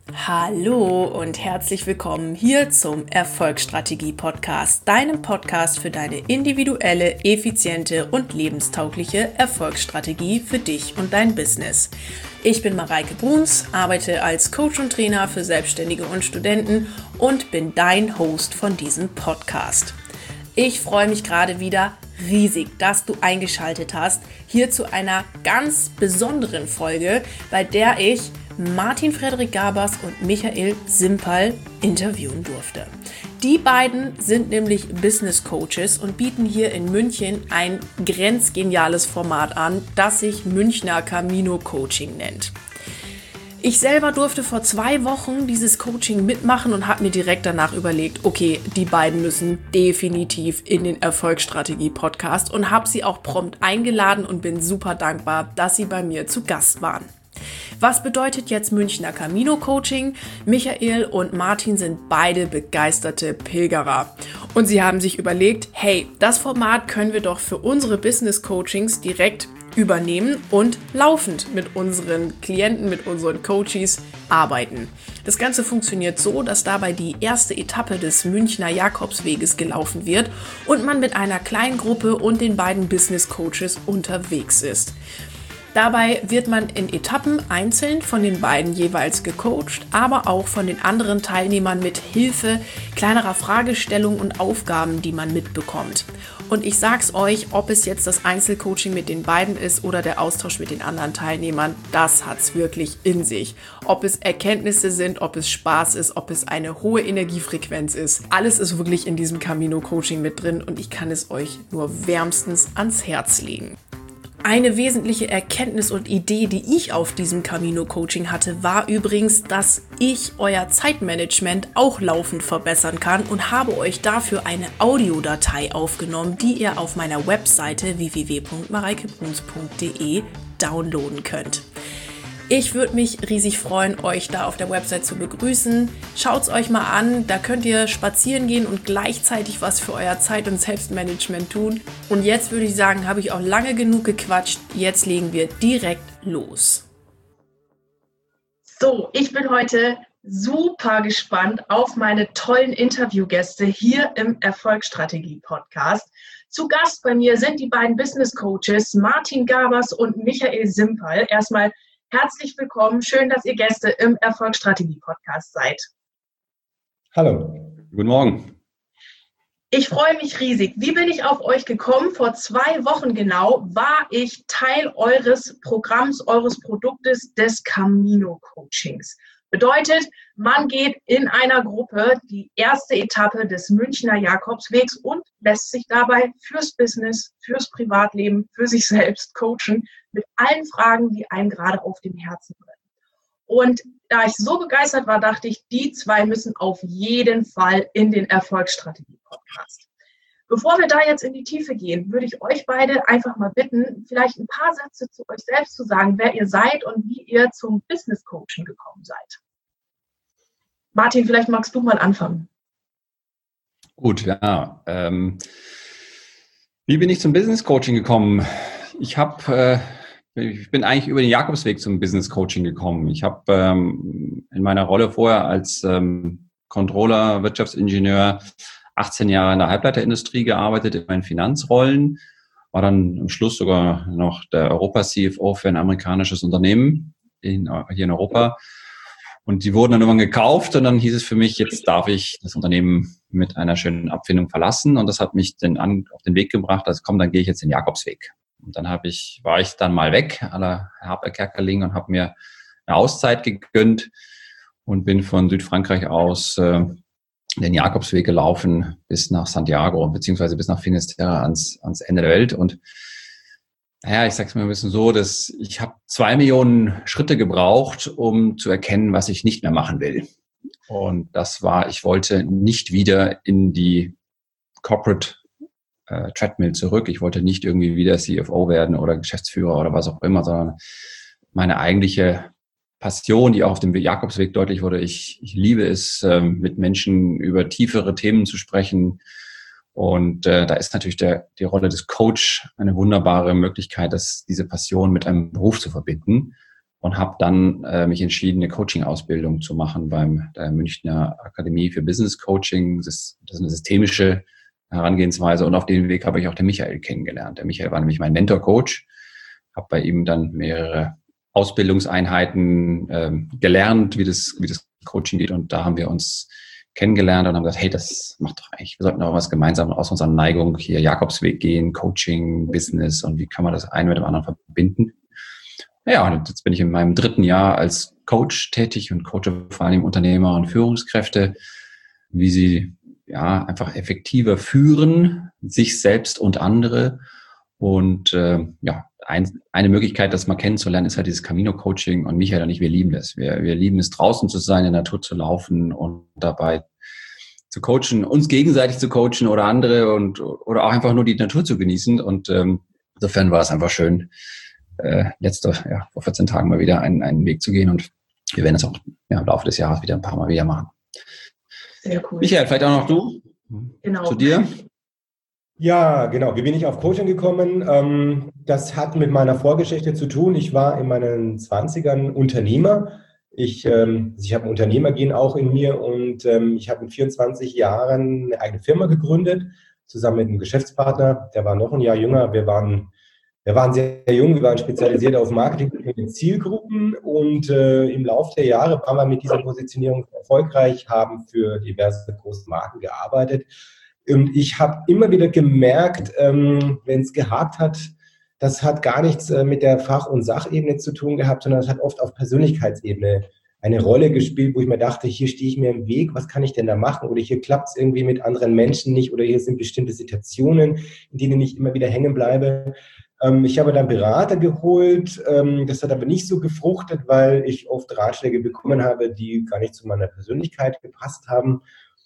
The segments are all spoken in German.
Hallo und herzlich willkommen hier zum Erfolgsstrategie-Podcast, deinem Podcast für deine individuelle, effiziente und lebenstaugliche Erfolgsstrategie für dich und dein Business. Ich bin Mareike Bruns, arbeite als Coach und Trainer für Selbstständige und Studenten und bin dein Host von diesem Podcast. Ich freue mich gerade wieder riesig, dass du eingeschaltet hast, hier zu einer ganz besonderen Folge, bei der ich Martin Frederik Gabers und Michael Simperl interviewen durfte. Die beiden sind nämlich Business Coaches und bieten hier in München ein grenzgeniales Format an, das sich Münchner Camino Coaching nennt. Ich selber durfte vor 2 Wochen dieses Coaching mitmachen und habe mir direkt danach überlegt, okay, die beiden müssen definitiv in den Erfolgsstrategie-Podcast und habe sie auch prompt eingeladen und bin super dankbar, dass sie bei mir zu Gast waren. Was bedeutet jetzt Münchner Camino Coaching? Michael und Martin sind beide begeisterte Pilgerer. Und sie haben sich überlegt, hey, das Format können wir doch für unsere Business Coachings direkt übernehmen und laufend mit unseren Klienten, mit unseren Coaches arbeiten. Das Ganze funktioniert so, dass dabei die erste Etappe des Münchner Jakobsweges gelaufen wird und man mit einer kleinen Gruppe und den beiden Business Coaches unterwegs ist. Dabei wird man in Etappen einzeln von den beiden jeweils gecoacht, aber auch von den anderen Teilnehmern mit Hilfe kleinerer Fragestellungen und Aufgaben, die man mitbekommt. Und ich sag's euch, ob es jetzt das Einzelcoaching mit den beiden ist oder der Austausch mit den anderen Teilnehmern, das hat's wirklich in sich. Ob es Erkenntnisse sind, ob es Spaß ist, ob es eine hohe Energiefrequenz ist. Alles ist wirklich in diesem Camino Coaching mit drin und ich kann es euch nur wärmstens ans Herz legen. Eine wesentliche Erkenntnis und Idee, die ich auf diesem Camino Coaching hatte, war übrigens, dass ich euer Zeitmanagement auch laufend verbessern kann und habe euch dafür eine Audiodatei aufgenommen, die ihr auf meiner Webseite www.mareikebruns.de downloaden könnt. Ich würde mich riesig freuen, euch da auf der Website zu begrüßen. Schaut's euch mal an, da könnt ihr spazieren gehen und gleichzeitig was für euer Zeit- und Selbstmanagement tun. Und jetzt würde ich sagen, habe ich auch lange genug gequatscht. Jetzt legen wir direkt los. So, ich bin heute super gespannt auf meine tollen Interviewgäste hier im Erfolgsstrategie-Podcast. Zu Gast bei mir sind die beiden Business Coaches Martin Gabers und Michael Simperl. Erstmal herzlich willkommen. Schön, dass ihr Gäste im Erfolgsstrategie-Podcast seid. Hallo, guten Morgen. Ich freue mich riesig. Wie bin ich auf euch gekommen? Vor 2 Wochen genau war ich Teil eures Programms, eures Produktes des Camino Coachings. Bedeutet, man geht in einer Gruppe die erste Etappe des Münchner Jakobswegs und lässt sich dabei fürs Business, fürs Privatleben, für sich selbst coachen mit allen Fragen, die einem gerade auf dem Herzen brennen. Und da ich so begeistert war, dachte ich, die 2 müssen auf jeden Fall in den Erfolgsstrategie-Podcast. Bevor wir da jetzt in die Tiefe gehen, würde ich euch beide einfach mal bitten, vielleicht ein paar Sätze zu euch selbst zu sagen, wer ihr seid und wie ihr zum Business Coaching gekommen seid. Martin, vielleicht magst du mal anfangen. Gut, ja. Wie bin ich zum Business Coaching gekommen? Ich bin eigentlich über den Jakobsweg zum Business Coaching gekommen. Ich habe in meiner Rolle vorher als Controller, Wirtschaftsingenieur 18 Jahre in der Halbleiterindustrie gearbeitet, in meinen Finanzrollen, war dann am Schluss sogar noch der Europa-CFO für ein amerikanisches Unternehmen hier in Europa. Und die wurden dann irgendwann gekauft und dann hieß es für mich, jetzt darf ich das Unternehmen mit einer schönen Abfindung verlassen. Und das hat mich dann auf den Weg gebracht, also komm, dann gehe ich jetzt den Jakobsweg. Und dann war ich dann mal weg, à la Herbert Kerkeling, und habe mir eine Auszeit gegönnt und bin von Südfrankreich aus den Jakobsweg gelaufen bis nach Santiago, beziehungsweise bis nach Finisterre ans Ende der Welt. Und naja, ich sag's mal ein bisschen so, dass ich habe 2 Millionen Schritte gebraucht, um zu erkennen, was ich nicht mehr machen will. Und das war, ich wollte nicht wieder in die Corporate Treadmill zurück. Ich wollte nicht irgendwie wieder CFO werden oder Geschäftsführer oder was auch immer, sondern meine eigentliche Passion, die auch auf dem Jakobsweg deutlich wurde. Ich liebe es, mit Menschen über tiefere Themen zu sprechen. Und da ist natürlich die Rolle des Coach eine wunderbare Möglichkeit, diese Passion mit einem Beruf zu verbinden. und habe dann mich entschieden, eine Coaching-Ausbildung zu machen der Münchner Akademie für Business Coaching. Das ist eine systemische Herangehensweise und auf dem Weg habe ich auch den Michael kennengelernt. Der Michael war nämlich mein Mentor-Coach, habe bei ihm dann mehrere Ausbildungseinheiten gelernt, wie das Coaching geht, und da haben wir uns kennengelernt und haben gesagt, hey, das macht doch eigentlich, wir sollten auch was gemeinsam aus unserer Neigung hier Jakobsweg gehen, Coaching, Business, und wie kann man das eine mit dem anderen verbinden. Ja, und jetzt bin ich in meinem 3. Jahr als Coach tätig und coache vor allem Unternehmer und Führungskräfte, wie sie einfach effektiver führen, sich selbst und andere. Und eine Möglichkeit, das mal kennenzulernen, ist halt dieses Camino-Coaching. Und Michael und ich, wir lieben das. Wir lieben es, draußen zu sein, in der Natur zu laufen und dabei zu coachen, uns gegenseitig zu coachen oder andere oder auch einfach nur die Natur zu genießen. Und insofern war es einfach schön, vor 14 Tagen mal wieder einen Weg zu gehen. Und wir werden es auch im Laufe des Jahres wieder ein paar Mal wieder machen. Sehr cool. Michael, vielleicht auch noch du? Genau. Zu dir? Ja, genau. Wie bin ich auf Coaching gekommen? Das hat mit meiner Vorgeschichte zu tun. Ich war in meinen 20ern Unternehmer. Ich habe ein Unternehmergen auch in mir und ich habe mit 24 Jahren eine eigene Firma gegründet, zusammen mit einem Geschäftspartner. Der war noch ein Jahr jünger. Wir waren sehr jung, wir waren spezialisiert auf Marketing mit Zielgruppen und im Laufe der Jahre waren wir mit dieser Positionierung erfolgreich, haben für diverse große Marken gearbeitet. Und ich habe immer wieder gemerkt, wenn es gehakt hat, das hat gar nichts mit der Fach- und Sachebene zu tun gehabt, sondern es hat oft auf Persönlichkeitsebene eine Rolle gespielt, wo ich mir dachte, hier stehe ich mir im Weg, was kann ich denn da machen? Oder hier klappt es irgendwie mit anderen Menschen nicht oder hier sind bestimmte Situationen, in denen ich immer wieder hängen bleibe. Ich habe dann Berater geholt, das hat aber nicht so gefruchtet, weil ich oft Ratschläge bekommen habe, die gar nicht zu meiner Persönlichkeit gepasst haben.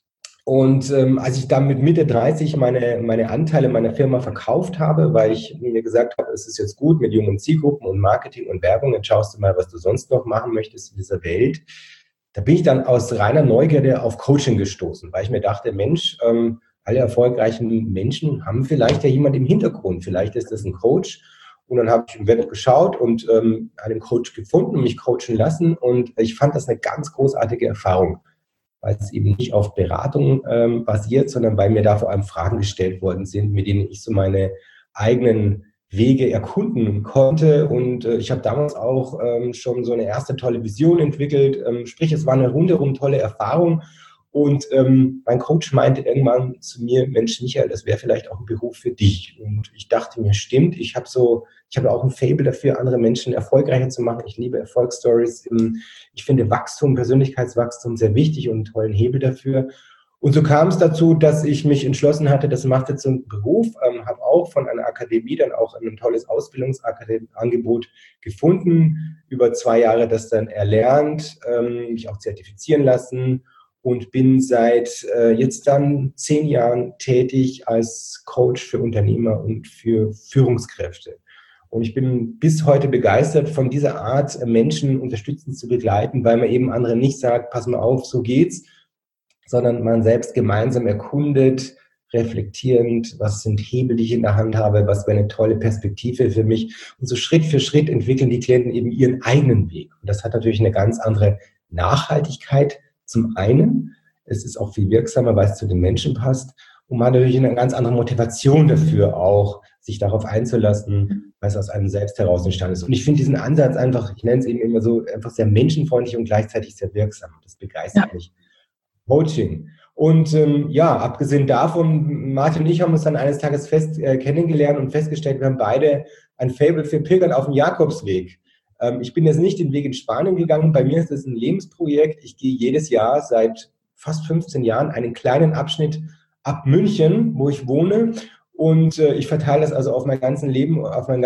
Und als ich dann mit Mitte 30 meine Anteile meiner Firma verkauft habe, weil ich mir gesagt habe, es ist jetzt gut mit jungen Zielgruppen und Marketing und Werbung, jetzt schaust du mal, was du sonst noch machen möchtest in dieser Welt. Da bin ich dann aus reiner Neugierde auf Coaching gestoßen, weil ich mir dachte, Mensch, alle erfolgreichen Menschen haben vielleicht ja jemand im Hintergrund, vielleicht ist das ein Coach. Und dann habe ich im Web geschaut und einen Coach gefunden und mich coachen lassen. Und ich fand das eine ganz großartige Erfahrung, weil es eben nicht auf Beratung basiert, sondern weil mir da vor allem Fragen gestellt worden sind, mit denen ich so meine eigenen Wege erkunden konnte. Und ich habe damals auch schon so eine erste tolle Vision entwickelt. Sprich, es war eine rundherum tolle Erfahrung. Und mein Coach meinte irgendwann zu mir, Mensch, Michael, das wäre vielleicht auch ein Beruf für dich. Und ich dachte mir, stimmt, ich habe auch ein Faible dafür, andere Menschen erfolgreicher zu machen. Ich liebe Erfolgsstories. Ich finde Wachstum, Persönlichkeitswachstum sehr wichtig und einen tollen Hebel dafür. Und so kam es dazu, dass ich mich entschlossen hatte, das macht jetzt so einen Beruf, habe auch von einer Akademie dann auch ein tolles Ausbildungsangebot gefunden, über 2 Jahre das dann erlernt, mich auch zertifizieren lassen und bin seit jetzt dann 10 Jahren tätig als Coach für Unternehmer und für Führungskräfte. Und ich bin bis heute begeistert von dieser Art, Menschen unterstützend zu begleiten, weil man eben anderen nicht sagt, pass mal auf, so geht's, sondern man selbst gemeinsam erkundet, reflektierend, was sind Hebel, die ich in der Hand habe, was wäre eine tolle Perspektive für mich. Und so Schritt für Schritt entwickeln die Klienten eben ihren eigenen Weg. Und das hat natürlich eine ganz andere Nachhaltigkeit. Zum einen, es ist auch viel wirksamer, weil es zu den Menschen passt. Und man hat natürlich eine ganz andere Motivation dafür auch, sich darauf einzulassen, weil es aus einem selbst heraus entstanden ist. Und ich finde diesen Ansatz einfach, ich nenne es eben immer so, einfach sehr menschenfreundlich und gleichzeitig sehr wirksam. Das begeistert mich. Coaching. Und abgesehen davon, Martin und ich haben uns dann eines Tages kennengelernt und festgestellt, wir haben beide ein Faible für Pilgern auf dem Jakobsweg. Ich bin jetzt nicht den Weg in Spanien gegangen, bei mir ist es ein Lebensprojekt. Ich gehe jedes Jahr seit fast 15 Jahren einen kleinen Abschnitt ab München, wo ich wohne. Und ich verteile das also auf mein ganzes Leben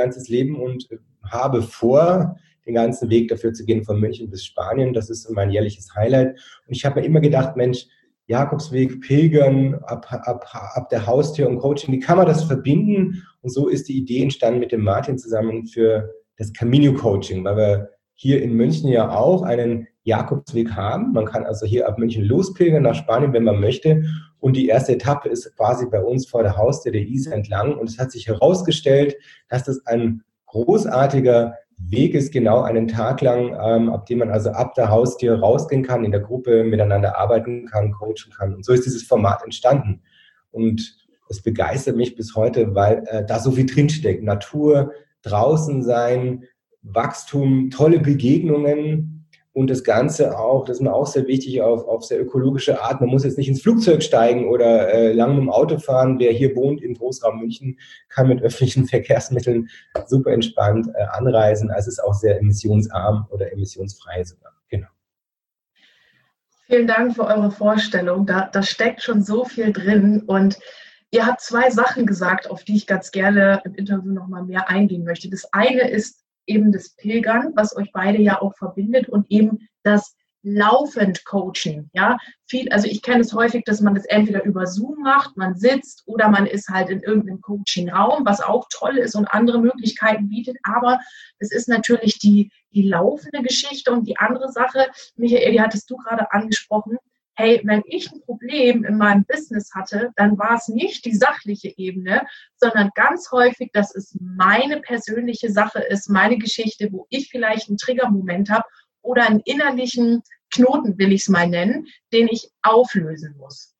und habe vor, den ganzen Weg dafür zu gehen, von München bis Spanien. Das ist mein jährliches Highlight. Und ich habe mir immer gedacht, Mensch, Jakobsweg, Pilgern, ab der Haustür und Coaching, wie kann man das verbinden? Und so ist die Idee entstanden mit dem Martin zusammen für das Camino-Coaching, weil wir hier in München ja auch einen Jakobsweg haben. Man kann also hier ab München lospilgern nach Spanien, wenn man möchte. Und die erste Etappe ist quasi bei uns vor der Haustür der Isar entlang. Und es hat sich herausgestellt, dass das ein großartiger Weg ist genau einen Tag lang, ab dem man also ab der Haustür rausgehen kann, in der Gruppe miteinander arbeiten kann, coachen kann. Und so ist dieses Format entstanden. Und es begeistert mich bis heute, weil da so viel drinsteckt. Natur, draußen sein, Wachstum, tolle Begegnungen und das Ganze auch, das ist mir auch sehr wichtig, auf sehr ökologische Art. Man muss jetzt nicht ins Flugzeug steigen oder lang mit dem Auto fahren. Wer hier wohnt im Großraum München, kann mit öffentlichen Verkehrsmitteln super entspannt anreisen. Also es ist auch sehr emissionsarm oder emissionsfrei sogar. Genau. Vielen Dank für eure Vorstellung. Da steckt schon so viel drin. Und ihr habt 2 Sachen gesagt, auf die ich ganz gerne im Interview nochmal mehr eingehen möchte. Das eine ist eben das Pilgern, was euch beide ja auch verbindet, und eben das laufend Coaching. Ja, also ich kenne es häufig, dass man das entweder über Zoom macht, man sitzt, oder man ist halt in irgendeinem Coaching-Raum, was auch toll ist und andere Möglichkeiten bietet. Aber es ist natürlich die laufende Geschichte. Und die andere Sache, Michael, die hattest du gerade angesprochen. Hey, wenn ich ein Problem in meinem Business hatte, dann war es nicht die sachliche Ebene, sondern ganz häufig, dass es meine persönliche Sache ist, meine Geschichte, wo ich vielleicht einen Triggermoment habe oder einen innerlichen Knoten, will ich es mal nennen, den ich auflösen muss.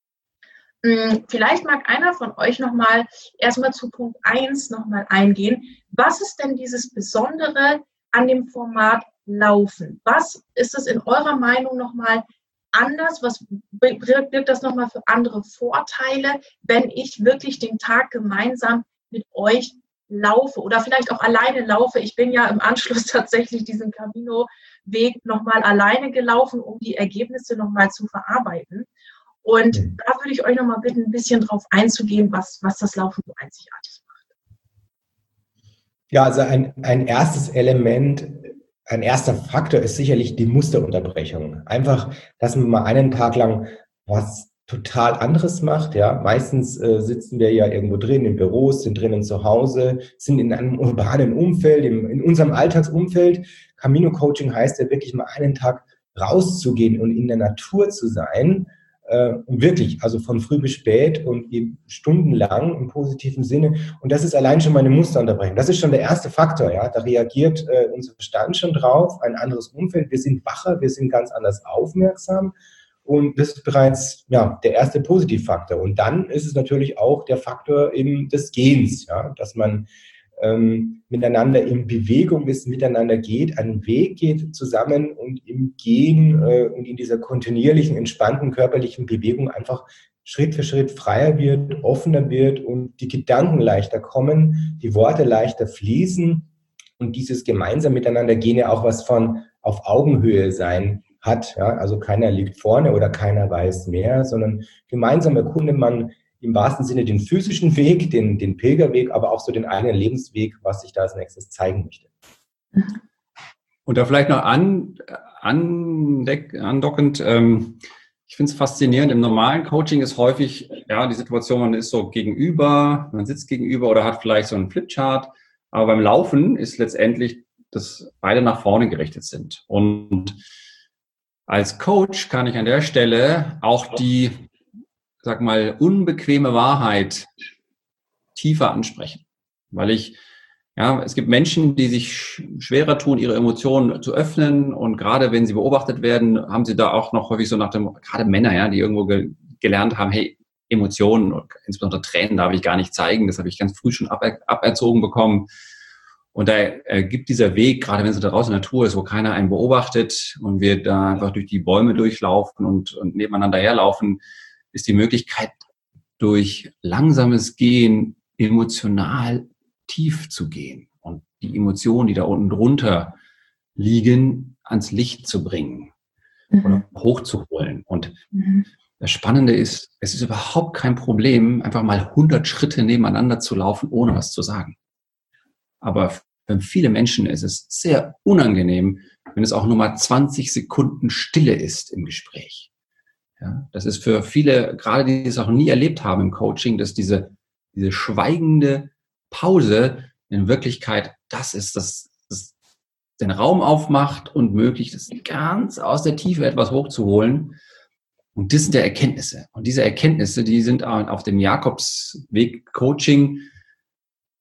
Vielleicht mag einer von euch nochmal erstmal zu Punkt 1 nochmal eingehen. Was ist denn dieses Besondere an dem Format Laufen? Was ist es in eurer Meinung nochmal anders? Was birgt das nochmal für andere Vorteile, wenn ich wirklich den Tag gemeinsam mit euch laufe oder vielleicht auch alleine laufe? Ich bin ja im Anschluss tatsächlich diesen Camino-Weg nochmal alleine gelaufen, um die Ergebnisse nochmal zu verarbeiten. Und da würde ich euch nochmal bitten, ein bisschen drauf einzugehen, was das Laufen so einzigartig macht. Ja, also ein erstes Element, ein erster Faktor ist sicherlich die Musterunterbrechung. Einfach, dass man mal einen Tag lang was total anderes macht. Ja, meistens sitzen wir ja irgendwo drin in Büros, sind drinnen zu Hause, sind in einem urbanen Umfeld, in unserem Alltagsumfeld. Camino Coaching heißt ja wirklich mal einen Tag rauszugehen und in der Natur zu sein. Wirklich, also von früh bis spät und eben stundenlang im positiven Sinne. Und das ist allein schon mal eine Musterunterbrechung. Das ist schon der erste Faktor. Ja, da reagiert unser Verstand schon drauf, ein anderes Umfeld. Wir sind wacher, wir sind ganz anders aufmerksam. Und das ist bereits der erste Positivfaktor. Und dann ist es natürlich auch der Faktor eben des Gehens, ja, dass man miteinander in Bewegung ist, miteinander geht, einen Weg geht zusammen und im Gehen und in dieser kontinuierlichen, entspannten körperlichen Bewegung einfach Schritt für Schritt freier wird, offener wird und die Gedanken leichter kommen, die Worte leichter fließen und dieses gemeinsam miteinander gehen ja auch was von auf Augenhöhe sein hat. Ja? Also keiner liegt vorne oder keiner weiß mehr, sondern gemeinsam erkundet man im wahrsten Sinne den physischen Weg, den Pilgerweg, aber auch so den eigenen Lebensweg, was sich da als nächstes zeigen möchte. Und da vielleicht noch andockend, ich finde es faszinierend, im normalen Coaching ist häufig die Situation, man ist so gegenüber, man sitzt gegenüber oder hat vielleicht so einen Flipchart, aber beim Laufen ist letztendlich, dass beide nach vorne gerichtet sind. Und als Coach kann ich an der Stelle auch die unbequeme Wahrheit tiefer ansprechen. Weil es gibt Menschen, die sich schwerer tun, ihre Emotionen zu öffnen, und gerade wenn sie beobachtet werden, haben sie da auch noch häufig so gerade Männer, die irgendwo gelernt haben, hey, Emotionen und insbesondere Tränen darf ich gar nicht zeigen, das habe ich ganz früh schon aberzogen bekommen. Und da gibt dieser Weg, gerade wenn es da draußen in der Natur ist, wo keiner einen beobachtet und wir da einfach durch die Bäume durchlaufen und nebeneinander herlaufen, ist die Möglichkeit, durch langsames Gehen emotional tief zu gehen und die Emotionen, die da unten drunter liegen, ans Licht zu bringen oder hochzuholen. Und das Spannende ist, es ist überhaupt kein Problem, einfach mal 100 Schritte nebeneinander zu laufen, ohne was zu sagen. Aber für viele Menschen ist es sehr unangenehm, wenn es auch nur mal 20 Sekunden Stille ist im Gespräch. Ja, das ist für viele, gerade die es auch nie erlebt haben im Coaching, dass diese schweigende Pause in Wirklichkeit das ist, das den Raum aufmacht und möglich ist, ganz aus der Tiefe etwas hochzuholen. Und das sind ja Erkenntnisse. Und diese Erkenntnisse, die sind auf dem Jakobsweg Coaching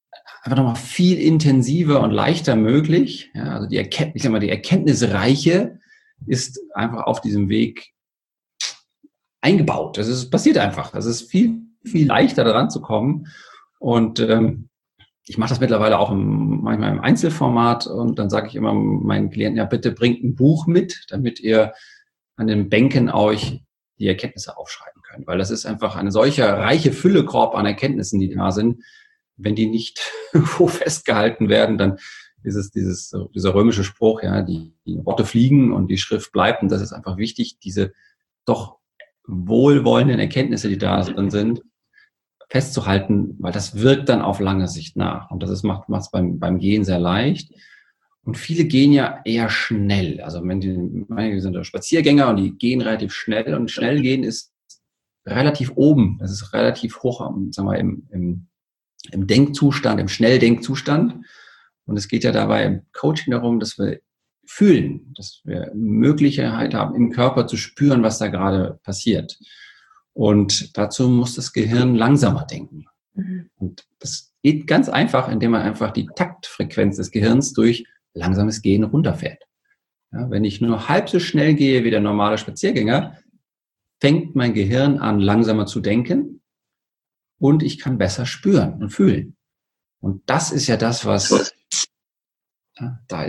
einfach nochmal viel intensiver und leichter möglich. Ja, also die Erkenntnisreiche ist einfach auf diesem Weg eingebaut. Passiert einfach. Das ist viel, viel leichter daran zu kommen. Und ich mache das mittlerweile auch manchmal im Einzelformat und dann sage ich immer meinen Klienten, ja bitte bringt ein Buch mit, damit ihr an den Bänken euch die Erkenntnisse aufschreiben könnt. Weil das ist einfach eine solche reiche Füllekorb an Erkenntnissen, die da sind. Wenn die nicht irgendwo festgehalten werden, dann ist dieser römische Spruch, ja, die Worte fliegen und die Schrift bleibt. Und das ist einfach wichtig, diese doch wohlwollenden Erkenntnisse, die da drin sind, festzuhalten, weil das wirkt dann auf lange Sicht nach. Und macht es beim Gehen sehr leicht. Und viele gehen ja eher schnell. Also manche sind Spaziergänger und die gehen relativ schnell. Und schnell gehen ist relativ oben. Das ist relativ hoch, sagen wir, im Denkzustand, im Schnelldenkzustand. Und es geht ja dabei im Coaching darum, dass wir fühlen, dass wir Möglichkeit haben, im Körper zu spüren, was da gerade passiert. Und dazu muss das Gehirn langsamer denken. Mhm. Und das geht ganz einfach, indem man einfach die Taktfrequenz des Gehirns durch langsames Gehen runterfährt. Ja, wenn ich nur halb so schnell gehe wie der normale Spaziergänger, fängt mein Gehirn an, langsamer zu denken und ich kann besser spüren und fühlen. Und das ist ja das, was der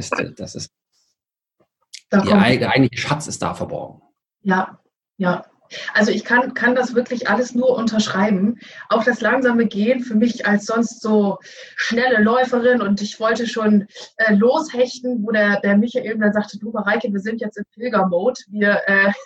eigentliche Schatz ist da verborgen. Ja, ja. Also ich kann das wirklich alles nur unterschreiben. Auch das langsame Gehen für mich als sonst so schnelle Läuferin und ich wollte schon loshechten, wo der Michael dann sagte, du Mareike, wir sind jetzt im Pilgermode, wir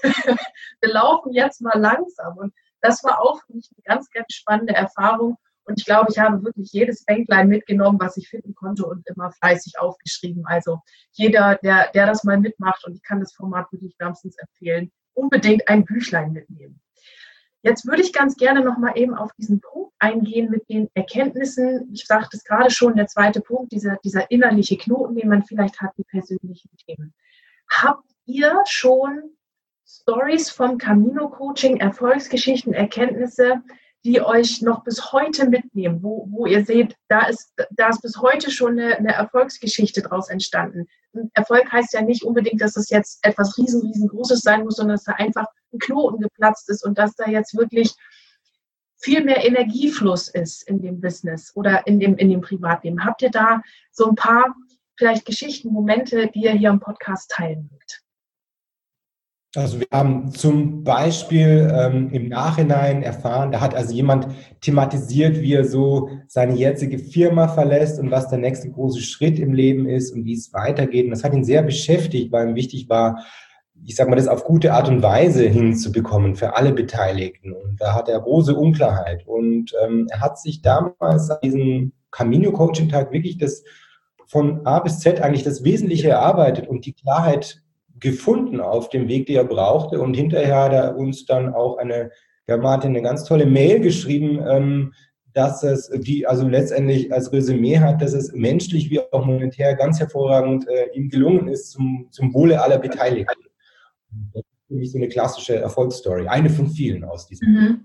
laufen jetzt mal langsam. Und das war auch für mich eine ganz, ganz spannende Erfahrung. Und ich glaube, ich habe wirklich jedes Bänklein mitgenommen, was ich finden konnte und immer fleißig aufgeschrieben. Also jeder, der das mal mitmacht, und ich kann das Format wirklich wärmstens empfehlen, unbedingt ein Büchlein mitnehmen. Jetzt würde ich ganz gerne noch mal eben auf diesen Punkt eingehen mit den Erkenntnissen. Ich sagte es gerade schon, der zweite Punkt, dieser innerliche Knoten, den man vielleicht hat, die persönlichen Themen. Habt ihr schon Stories vom Camino-Coaching, Erfolgsgeschichten, Erkenntnisse, die euch noch bis heute mitnehmen, wo ihr seht, da ist bis heute schon eine Erfolgsgeschichte draus entstanden. Und Erfolg heißt ja nicht unbedingt, dass es jetzt etwas riesengroßes sein muss, sondern dass da einfach ein Knoten geplatzt ist und dass da jetzt wirklich viel mehr Energiefluss ist in dem Business oder in dem Privatleben. Habt ihr da so ein paar vielleicht Geschichten, Momente, die ihr hier im Podcast teilen mögt? Also wir haben zum Beispiel im Nachhinein erfahren, da hat also jemand thematisiert, wie er so seine jetzige Firma verlässt und was der nächste große Schritt im Leben ist und wie es weitergeht. Und das hat ihn sehr beschäftigt, weil ihm wichtig war, ich sage mal, das auf gute Art und Weise hinzubekommen für alle Beteiligten. Und da hat er große Unklarheit. Und er hat sich damals an diesem Camino-Coaching-Tag wirklich das von A bis Z eigentlich das Wesentliche erarbeitet und die Klarheit gefunden auf dem Weg, den er brauchte. Und hinterher hat er uns dann auch eine ganz tolle Mail geschrieben, dass es also letztendlich als Resümee hat, dass es menschlich wie auch monetär ganz hervorragend ihm gelungen ist zum Wohle aller Beteiligten. Das ist für mich so eine klassische Erfolgsstory, eine von vielen aus diesem.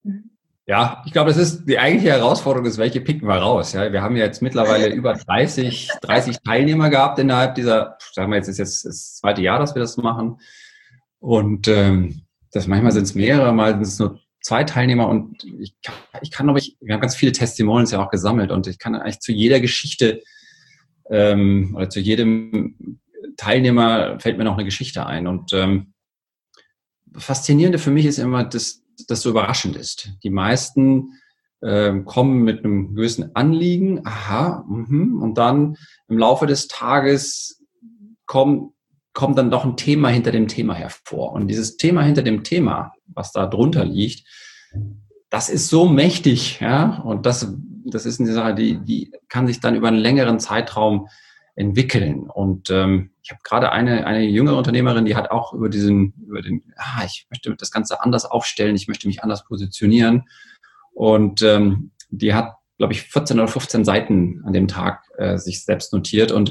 Ja, ich glaube, das ist die eigentliche Herausforderung, ist, welche picken wir raus. Ja, wir haben ja jetzt mittlerweile über 30 Teilnehmer gehabt innerhalb dieser, sagen wir jetzt das zweite Jahr, dass wir das machen. Und manchmal sind es mehrere, mal sind es nur 2 Teilnehmer. Und wir haben ganz viele Testimonials ja auch gesammelt und ich kann eigentlich zu jeder Geschichte oder zu jedem Teilnehmer fällt mir noch eine Geschichte ein. Und das Faszinierende für mich ist immer, dass das so überraschend ist. Die meisten kommen mit einem gewissen Anliegen, und dann im Laufe des Tages kommt dann doch ein Thema hinter dem Thema hervor. Und dieses Thema hinter dem Thema, was da drunter liegt, das ist so mächtig, ja, und das ist eine Sache, die kann sich dann über einen längeren Zeitraum entwickeln. Und ich habe gerade eine jüngere Unternehmerin, die hat auch über ich möchte das Ganze anders aufstellen, ich möchte mich anders positionieren. Und die hat, glaube ich, 14 oder 15 Seiten an dem Tag sich selbst notiert. Und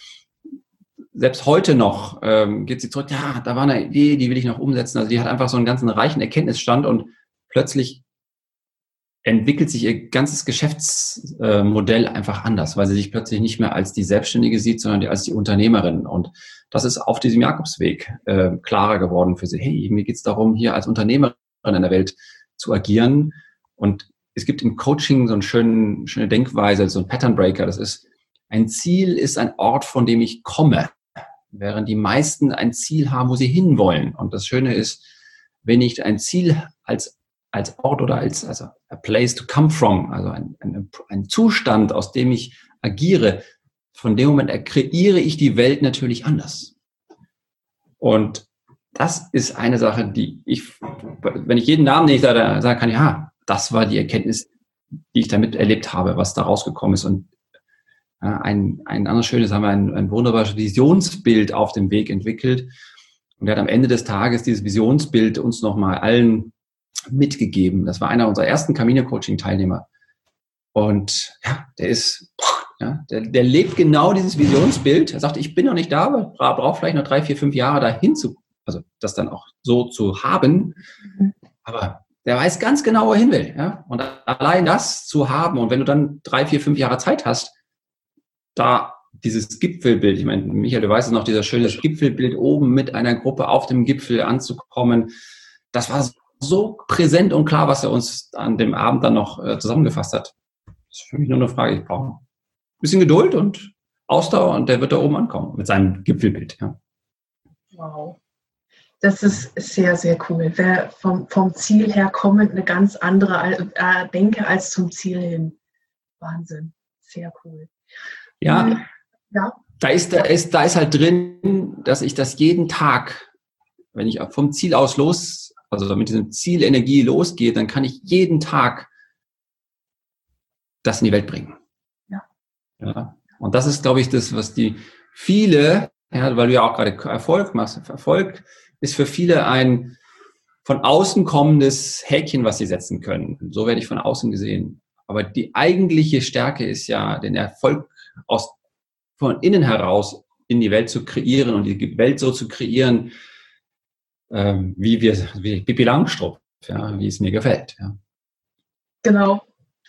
selbst heute noch geht sie zurück, ja, da war eine Idee, die will ich noch umsetzen. Also die hat einfach so einen ganzen reichen Erkenntnisstand und plötzlich entwickelt sich ihr ganzes Geschäftsmodell einfach anders, weil sie sich plötzlich nicht mehr als die Selbstständige sieht, sondern als die Unternehmerin. Und das ist auf diesem Jakobsweg klarer geworden für sie. Hey, mir geht es darum, hier als Unternehmerin in der Welt zu agieren. Und es gibt im Coaching so eine schöne Denkweise, so ein Pattern Breaker. Das ist, ein Ziel ist ein Ort, von dem ich komme, während die meisten ein Ziel haben, wo sie hinwollen. Und das Schöne ist, wenn ich ein Ziel als Ort oder also a place to come from, also ein Zustand, aus dem ich agiere, von dem Moment kreiere ich die Welt natürlich anders. Und das ist eine Sache, die wenn ich jeden Namen, den ich da sagen kann, ja, das war die Erkenntnis, die ich damit erlebt habe, was da rausgekommen ist. Und ein anderes Schönes, haben wir ein wunderbares Visionsbild auf dem Weg entwickelt. Und er hat am Ende des Tages dieses Visionsbild uns nochmal allen mitgegeben. Das war einer unserer ersten Camino-Coaching-Teilnehmer. Und ja, der lebt genau dieses Visionsbild. Er sagte, ich bin noch nicht da, aber brauche vielleicht noch 3, 4, 5 Jahre dahin also das dann auch so zu haben. Aber der weiß ganz genau, wo er hin will. Ja? Und allein das zu haben, und wenn du dann 3, 4, 5 Jahre Zeit hast, da dieses Gipfelbild, ich meine, Michael, du weißt es noch, dieser schöne Gipfelbild oben mit einer Gruppe auf dem Gipfel anzukommen, das war so präsent und klar, was er uns an dem Abend dann noch zusammengefasst hat. Das ist für mich nur eine Frage, ich brauche ein bisschen Geduld und Ausdauer und der wird da oben ankommen mit seinem Gipfelbild. Ja. Wow. Das ist sehr, sehr cool. Wer vom Ziel her kommend eine ganz andere Denke als zum Ziel hin. Wahnsinn. Sehr cool. Ja. Da ist halt drin, dass ich das jeden Tag, wenn ich vom Ziel aus also mit diesem Zielenergie losgehe, dann kann ich jeden Tag das in die Welt bringen. Ja. Und das ist, glaube ich, das, was die viele, weil du ja auch gerade Erfolg machst. Erfolg ist für viele ein von außen kommendes Häkchen, was sie setzen können. So werde ich von außen gesehen. Aber die eigentliche Stärke ist ja, den Erfolg von innen heraus in die Welt zu kreieren und die Welt so zu kreieren, wie Pippi Langstrumpf, ja, wie es mir gefällt. Ja. Genau.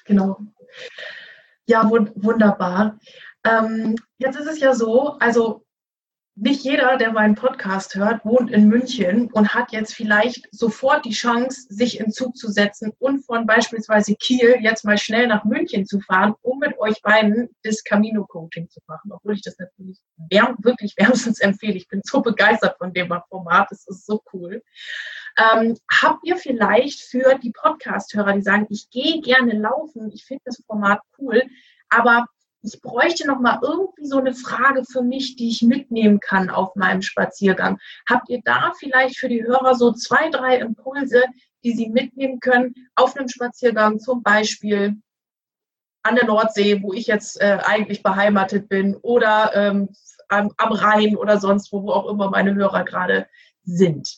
Ja, wunderbar. Jetzt ist es ja so, also nicht jeder, der meinen Podcast hört, wohnt in München und hat jetzt vielleicht sofort die Chance, sich in Zug zu setzen und von beispielsweise Kiel jetzt mal schnell nach München zu fahren, um mit euch beiden das Camino-Coaching zu machen. Obwohl ich das natürlich wirklich wärmstens empfehle. Ich bin so begeistert von dem Format. Das ist so cool. Habt ihr vielleicht für die Podcast-Hörer, die sagen, ich gehe gerne laufen, ich finde das Format cool, aber ich bräuchte noch mal irgendwie so eine Frage für mich, die ich mitnehmen kann auf meinem Spaziergang. Habt ihr da vielleicht für die Hörer so 2, 3 Impulse, die sie mitnehmen können auf einem Spaziergang, zum Beispiel an der Nordsee, wo ich jetzt eigentlich beheimatet bin, oder am Rhein oder sonst wo auch immer meine Hörer gerade sind?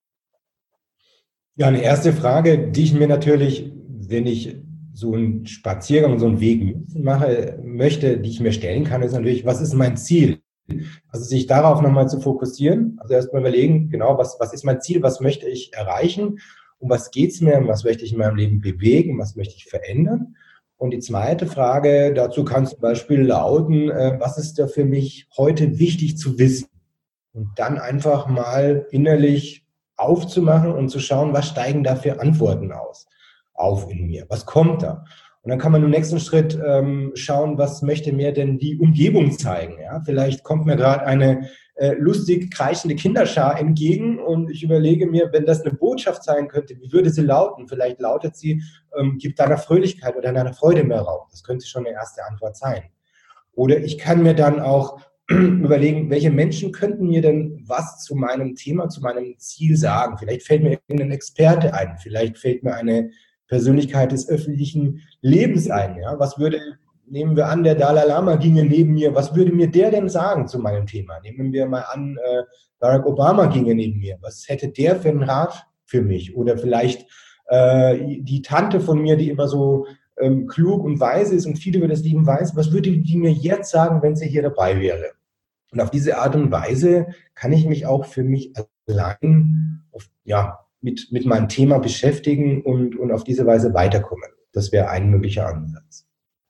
Ja, eine erste Frage, die ich mir natürlich, wenn ich so einen Spaziergang, so einen Weg möchte, die ich mir stellen kann, ist natürlich, was ist mein Ziel? Also sich darauf nochmal zu fokussieren, also erstmal überlegen, genau, was ist mein Ziel, was möchte ich erreichen, um was geht's mir, was möchte ich in meinem Leben bewegen, was möchte ich verändern? Und die zweite Frage dazu kann zum Beispiel lauten, was ist da für mich heute wichtig zu wissen? Und dann einfach mal innerlich aufzumachen und zu schauen, was steigen da für Antworten auf in mir? Was kommt da? Und dann kann man im nächsten Schritt schauen, was möchte mir denn die Umgebung zeigen? Ja? Vielleicht kommt mir gerade eine lustig kreischende Kinderschar entgegen und ich überlege mir, wenn das eine Botschaft sein könnte, wie würde sie lauten? Vielleicht lautet sie, gib deiner Fröhlichkeit oder deiner Freude mehr Raum. Das könnte schon eine erste Antwort sein. Oder ich kann mir dann auch überlegen, welche Menschen könnten mir denn was zu meinem Thema, zu meinem Ziel sagen? Vielleicht fällt mir irgendein Experte ein, vielleicht fällt mir eine Persönlichkeit des öffentlichen Lebens ein. Ja? Nehmen wir an, der Dalai Lama ginge neben mir, was würde mir der denn sagen zu meinem Thema? Nehmen wir mal an, Barack Obama ginge neben mir, was hätte der für einen Rat für mich? Oder vielleicht die Tante von mir, die immer so klug und weise ist und viel über das Leben weiß, was würde die mir jetzt sagen, wenn sie hier dabei wäre? Und auf diese Art und Weise kann ich mich auch für mich allein mit meinem Thema beschäftigen und auf diese Weise weiterkommen. Das wäre ein möglicher Ansatz.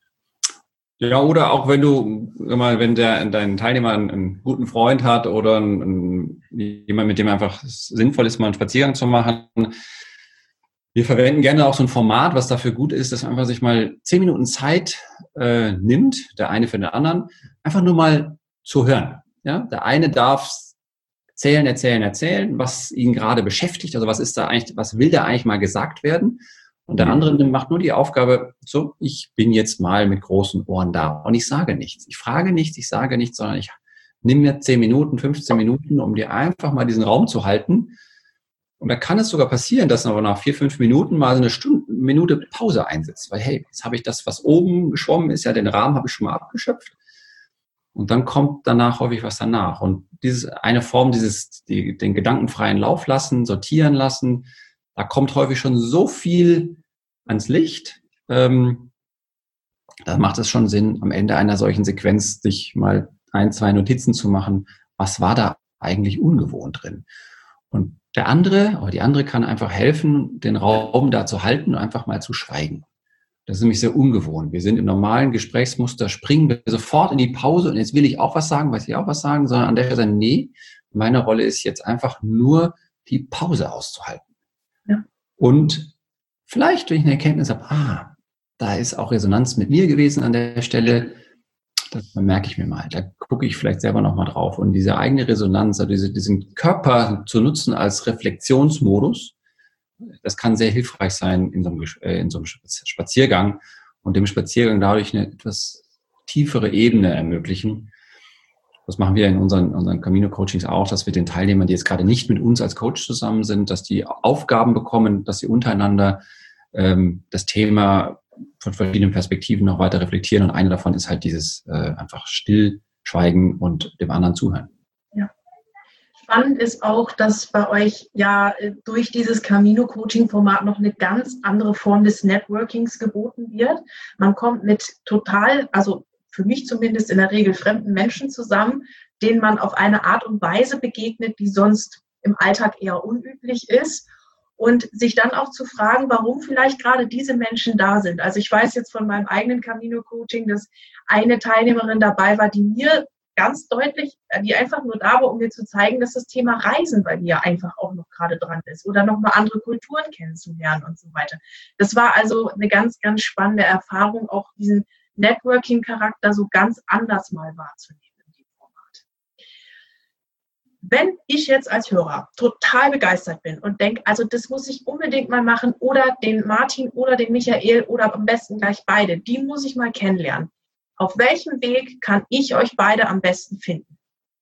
Ja, oder auch wenn dein Teilnehmer einen guten Freund hat oder jemand, mit dem einfach sinnvoll ist, mal einen Spaziergang zu machen. Wir verwenden gerne auch so ein Format, was dafür gut ist, dass man einfach sich mal 10 Minuten Zeit nimmt, der eine für den anderen, einfach nur mal zu hören. Ja, der eine darf erzählen, was ihn gerade beschäftigt, also was will da eigentlich mal gesagt werden? Und der andere macht nur die Aufgabe, so, ich bin jetzt mal mit großen Ohren da und ich sage nichts. Ich frage nichts, ich sage nichts, sondern ich nehme mir 10 Minuten, 15 Minuten, um dir einfach mal diesen Raum zu halten. Und da kann es sogar passieren, dass aber nach 4, 5 Minuten mal so eine Minute Pause einsetzt. Weil, hey, jetzt habe ich das, was oben geschwommen ist, ja, den Rahmen habe ich schon mal abgeschöpft. Und dann kommt danach häufig was danach. Und eine Form, den gedankenfreien Lauf lassen, sortieren lassen, da kommt häufig schon so viel ans Licht. Da macht es schon Sinn, am Ende einer solchen Sequenz sich mal 1, 2 Notizen zu machen. Was war da eigentlich ungewohnt drin? Und der andere oder die andere kann einfach helfen, den Raum da zu halten und einfach mal zu schweigen. Das ist nämlich sehr ungewohnt. Wir sind im normalen Gesprächsmuster, springen wir sofort in die Pause und jetzt will ich auch was sagen, sondern an der Stelle sagen, nee, meine Rolle ist jetzt einfach nur die Pause auszuhalten. Ja. Und vielleicht, wenn ich eine Erkenntnis habe, da ist auch Resonanz mit mir gewesen an der Stelle, das merke ich mir mal. Da gucke ich vielleicht selber nochmal drauf. Und diese eigene Resonanz, also diesen Körper zu nutzen als Reflexionsmodus, das kann sehr hilfreich sein in so einem Spaziergang und dem Spaziergang dadurch eine etwas tiefere Ebene ermöglichen. Das machen wir in unseren Camino-Coachings auch, dass wir den Teilnehmern, die jetzt gerade nicht mit uns als Coach zusammen sind, dass die Aufgaben bekommen, dass sie untereinander das Thema von verschiedenen Perspektiven noch weiter reflektieren. Und eine davon ist halt dieses einfach Stillschweigen und dem anderen zuhören. Ja. Spannend ist auch, dass bei euch ja durch dieses Camino-Coaching-Format noch eine ganz andere Form des Networkings geboten wird. Man kommt mit also für mich zumindest in der Regel fremden Menschen zusammen, denen man auf eine Art und Weise begegnet, die sonst im Alltag eher unüblich ist. Und sich dann auch zu fragen, warum vielleicht gerade diese Menschen da sind. Also ich weiß jetzt von meinem eigenen Camino-Coaching, dass eine Teilnehmerin dabei war, die mir ganz deutlich, die einfach nur da war, um mir zu zeigen, dass das Thema Reisen bei mir einfach auch noch gerade dran ist oder nochmal andere Kulturen kennenzulernen und so weiter. Das war also eine ganz, ganz spannende Erfahrung, auch diesen Networking-Charakter so ganz anders mal wahrzunehmen. Wenn ich jetzt als Hörer total begeistert bin und denke, also das muss ich unbedingt mal machen oder den Martin oder den Michael oder am besten gleich beide, die muss ich mal kennenlernen. Auf welchem Weg kann ich euch beide am besten finden?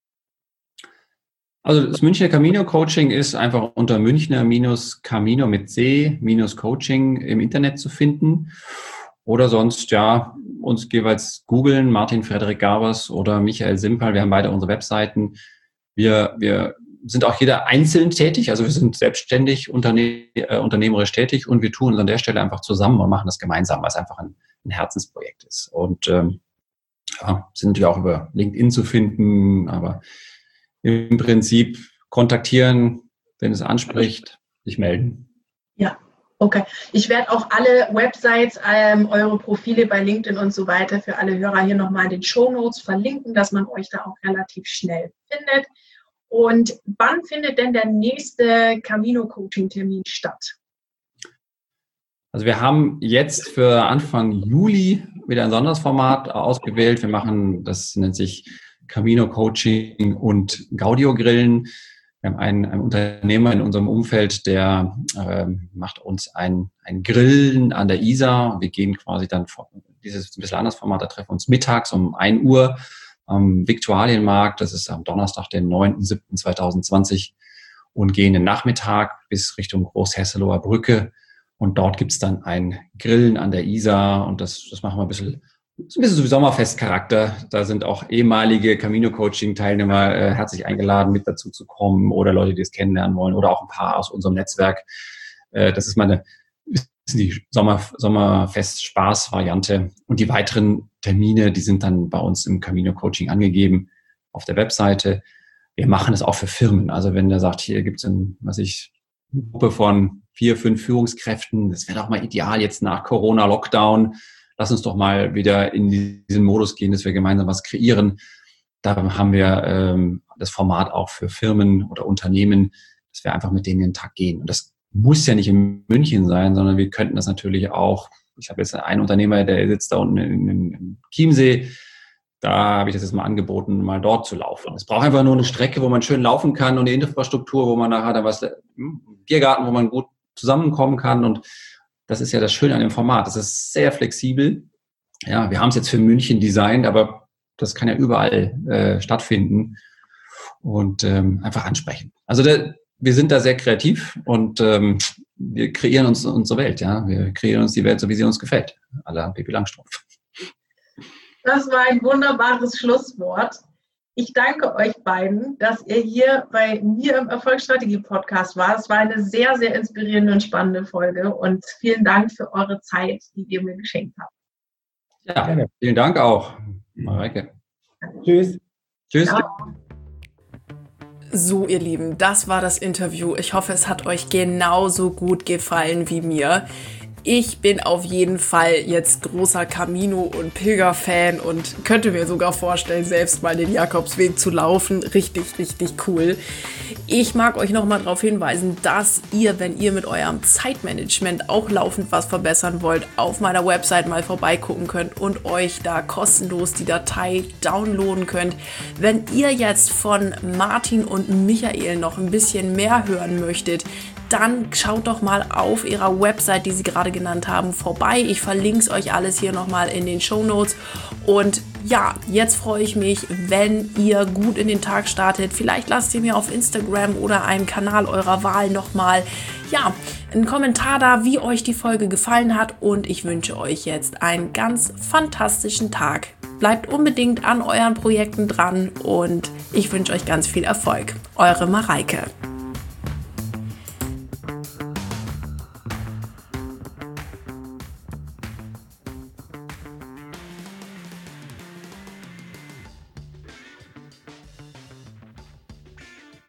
Also das Münchner Camino Coaching ist einfach unter Münchner-Camino mit C-Coaching im Internet zu finden. Oder sonst, ja, uns jeweils googeln, Martin Frederik Garbers oder Michael Simpal. Wir haben beide unsere Webseiten. Wir sind auch jeder einzeln tätig, also wir sind selbstständig, unternehmerisch tätig und wir tun uns an der Stelle einfach zusammen und machen das gemeinsam, weil es einfach ein Herzensprojekt ist. Und sind natürlich auch über LinkedIn zu finden, aber im Prinzip kontaktieren, wenn es anspricht, sich melden. Ja, okay. Ich werde auch alle Websites, eure Profile bei LinkedIn und so weiter für alle Hörer hier nochmal in den Shownotes verlinken, dass man euch da auch relativ schnell findet. Und wann findet denn der nächste Camino-Coaching-Termin statt? Also wir haben jetzt für Anfang Juli wieder ein Sondersformat ausgewählt. Wir machen, das nennt sich Camino-Coaching und Gaudio-Grillen. Wir haben einen Unternehmer in unserem Umfeld, der macht uns ein Grillen an der Isar. Wir gehen quasi dann, dieses ein bisschen anderes Format, da treffen wir uns mittags um 1 Uhr am Viktualienmarkt. Das ist am Donnerstag, den 9.7.2020 und gehen den Nachmittag bis Richtung Großhesseloher Brücke. Und dort gibt's dann ein Grillen an der Isar und das machen wir ein bisschen so wie Sommerfestcharakter. Da sind auch ehemalige Camino-Coaching-Teilnehmer herzlich eingeladen, mit dazu zu kommen oder Leute, die es kennenlernen wollen oder auch ein paar aus unserem Netzwerk. Das ist die Sommerfest-Spaß-Variante. Und die weiteren Termine, die sind dann bei uns im Camino-Coaching angegeben auf der Webseite. Wir machen es auch für Firmen. Also wenn der sagt, hier gibt's eine Gruppe von 4, 5 Führungskräften. Das wäre doch mal ideal jetzt nach Corona-Lockdown. Lass uns doch mal wieder in diesen Modus gehen, dass wir gemeinsam was kreieren. Da haben wir das Format auch für Firmen oder Unternehmen, dass wir einfach mit denen in den Tag gehen. Und das muss ja nicht in München sein, sondern wir könnten das natürlich auch. Ich habe jetzt einen Unternehmer, der sitzt da unten in Chiemsee. Da habe ich das jetzt mal angeboten, mal dort zu laufen. Es braucht einfach nur eine Strecke, wo man schön laufen kann und eine Infrastruktur, wo man nachher dann Biergarten, wo man gut zusammenkommen kann. Und das ist ja das Schöne an dem Format. Das ist sehr flexibel. Ja, wir haben es jetzt für München designt, aber das kann ja überall stattfinden und einfach ansprechen. Also wir sind da sehr kreativ und wir kreieren uns unsere Welt. Ja, wir kreieren uns die Welt, so wie sie uns gefällt. À la Pippi Langstrumpf. Das war ein wunderbares Schlusswort. Ich danke euch beiden, dass ihr hier bei mir im Erfolgsstrategie-Podcast wart. Es war eine sehr, sehr inspirierende und spannende Folge und vielen Dank für eure Zeit, die ihr mir geschenkt habt. Ja, gerne. Vielen Dank auch, Mareike. Tschüss. Tschüss. Ciao. So, ihr Lieben, das war das Interview. Ich hoffe, es hat euch genauso gut gefallen wie mir. Ich bin auf jeden Fall jetzt großer Camino- und Pilger-Fan und könnte mir sogar vorstellen, selbst mal den Jakobsweg zu laufen. Richtig, richtig cool. Ich mag euch nochmal darauf hinweisen, dass ihr, wenn ihr mit eurem Zeitmanagement auch laufend was verbessern wollt, auf meiner Website mal vorbeigucken könnt und euch da kostenlos die Datei downloaden könnt. Wenn ihr jetzt von Martin und Michael noch ein bisschen mehr hören möchtet, dann schaut doch mal auf ihrer Website, die sie gerade genannt haben, vorbei. Ich verlinke es euch alles hier nochmal in den Shownotes. Und ja, jetzt freue ich mich, wenn ihr gut in den Tag startet. Vielleicht lasst ihr mir auf Instagram oder einem Kanal eurer Wahl nochmal einen Kommentar da, wie euch die Folge gefallen hat. Und ich wünsche euch jetzt einen ganz fantastischen Tag. Bleibt unbedingt an euren Projekten dran und ich wünsche euch ganz viel Erfolg. Eure Mareike.